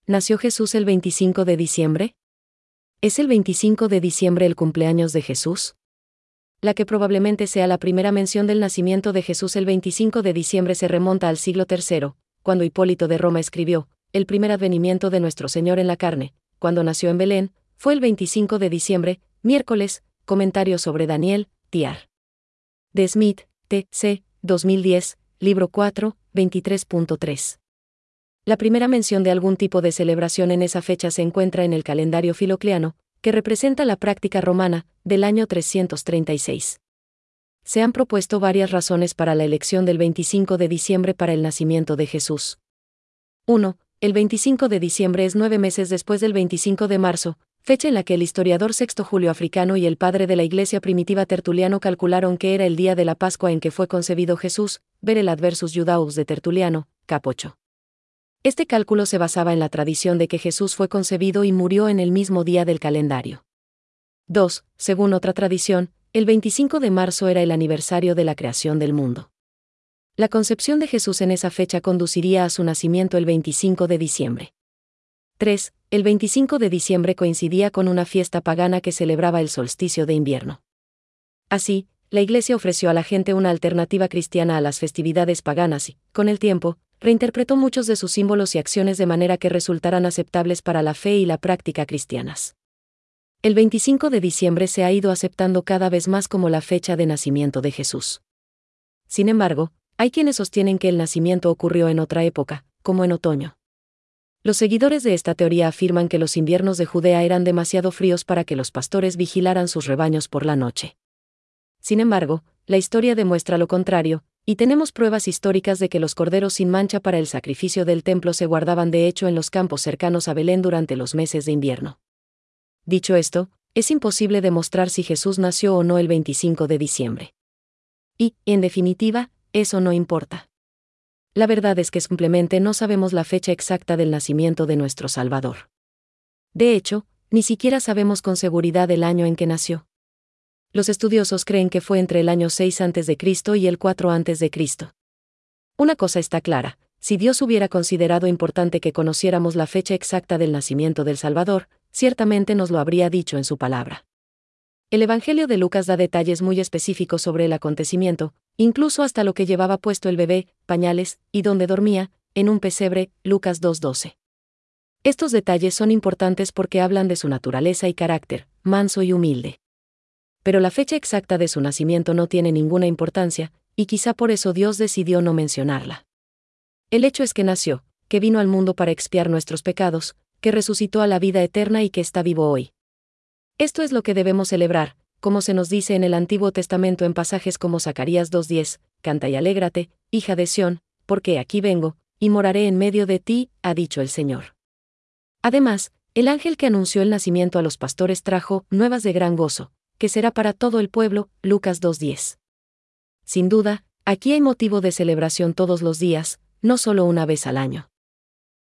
¿nació Jesús el 25 de diciembre? ¿Es el 25 de diciembre el cumpleaños de Jesús? La que probablemente sea la primera mención del nacimiento de Jesús el 25 de diciembre se remonta al siglo III, cuando Hipólito de Roma escribió: el primer advenimiento de nuestro Señor en la carne, cuando nació en Belén, fue el 25 de diciembre, miércoles. Comentario sobre Daniel, T.R. de Smith, T.C., 2010, libro 4, 23.3. La primera mención de algún tipo de celebración en esa fecha se encuentra en el calendario filocleano, que representa la práctica romana, del año 336. Se han propuesto varias razones para la elección del 25 de diciembre para el nacimiento de Jesús. 1. El 25 de diciembre es 9 meses después del 25 de marzo, fecha en la que el historiador Sexto Julio Africano y el padre de la Iglesia primitiva Tertuliano calcularon que era el día de la Pascua en que fue concebido Jesús, ver el Adversus Judaeus de Tertuliano, cap. 8. Este cálculo se basaba en la tradición de que Jesús fue concebido y murió en el mismo día del calendario. 2. Según otra tradición, el 25 de marzo era el aniversario de la creación del mundo. La concepción de Jesús en esa fecha conduciría a su nacimiento el 25 de diciembre. 3. El 25 de diciembre coincidía con una fiesta pagana que celebraba el solsticio de invierno. Así, la Iglesia ofreció a la gente una alternativa cristiana a las festividades paganas y, con el tiempo, reinterpretó muchos de sus símbolos y acciones de manera que resultaran aceptables para la fe y la práctica cristianas. El 25 de diciembre se ha ido aceptando cada vez más como la fecha de nacimiento de Jesús. Sin embargo, hay quienes sostienen que el nacimiento ocurrió en otra época, como en otoño. Los seguidores de esta teoría afirman que los inviernos de Judea eran demasiado fríos para que los pastores vigilaran sus rebaños por la noche. Sin embargo, la historia demuestra lo contrario, y tenemos pruebas históricas de que los corderos sin mancha para el sacrificio del templo se guardaban de hecho en los campos cercanos a Belén durante los meses de invierno. Dicho esto, es imposible demostrar si Jesús nació o no el 25 de diciembre. Y, en definitiva, eso no importa. La verdad es que simplemente no sabemos la fecha exacta del nacimiento de nuestro Salvador. De hecho, ni siquiera sabemos con seguridad el año en que nació. Los estudiosos creen que fue entre el año 6 a.C. y el 4 a.C. Una cosa está clara: si Dios hubiera considerado importante que conociéramos la fecha exacta del nacimiento del Salvador, ciertamente nos lo habría dicho en su palabra. El Evangelio de Lucas da detalles muy específicos sobre el acontecimiento, incluso hasta lo que llevaba puesto el bebé, pañales, y dónde dormía, en un pesebre, Lucas 2:12. Estos detalles son importantes porque hablan de su naturaleza y carácter, manso y humilde. Pero la fecha exacta de su nacimiento no tiene ninguna importancia, y quizá por eso Dios decidió no mencionarla. El hecho es que nació, que vino al mundo para expiar nuestros pecados, que resucitó a la vida eterna y que está vivo hoy. Esto es lo que debemos celebrar, como se nos dice en el Antiguo Testamento en pasajes como Zacarías 2:10, canta y alégrate, hija de Sión, porque aquí vengo, y moraré en medio de ti, ha dicho el Señor. Además, el ángel que anunció el nacimiento a los pastores trajo nuevas de gran gozo, que será para todo el pueblo, Lucas 2:10. Sin duda, aquí hay motivo de celebración todos los días, no solo una vez al año.